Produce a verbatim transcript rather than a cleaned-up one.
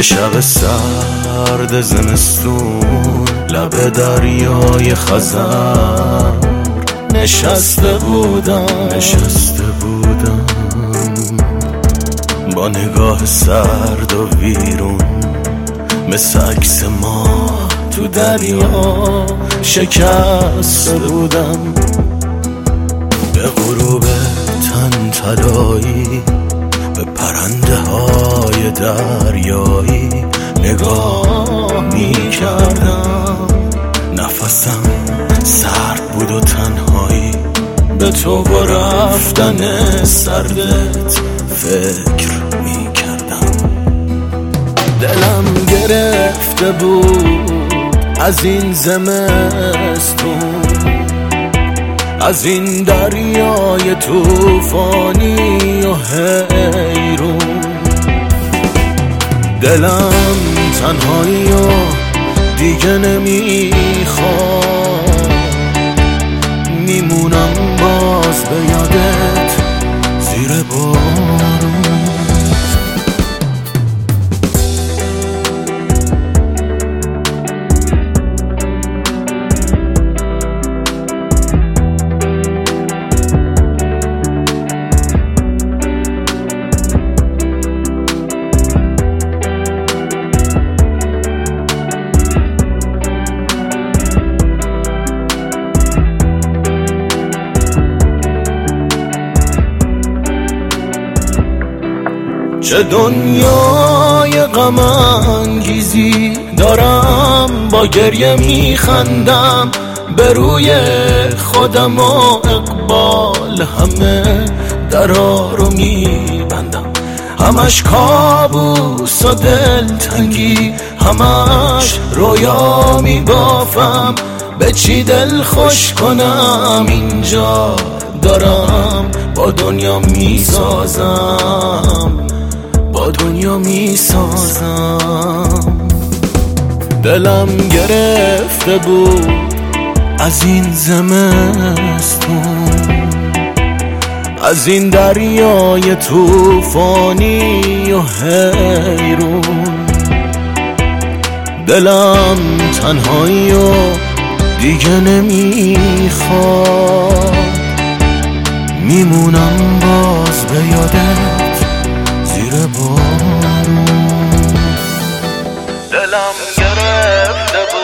شب سرد زمستون لب دریای خزر نشسته بودم نشسته بودم با نگاه سرد و ویرون مثل عکس ما تو دریا شکسته بودم. به غروب تن طلایی به پرنده های دریایی نگاه می کردم. نفسم سرد بود و تنهایی به تو با رفتن سردت فکر می کردم. دلم گرفته بود از این زمستون، از این دریای توفانی و حیرون. دلم تنهایی و دیگه نمیخواد، میمونم باز به یادت زیر بارون. چه دنیای غم انگیزی دارم، با گریه میخندم به روی خودم و اقبال همه درا رو میبندم. همش کابوس و دلتنگی، همش رویا میبافم، به چی دل خوش کنم اینجا دارم با دنیا میسازم، با دنیا میسازم. دلم گرفته بود از این زمستون، از این دریای توفانی و حیرون. دلم تنهایی و دیگه نمیخواد، میمونم باز به یادت زیر بارون. دلم گرفته بود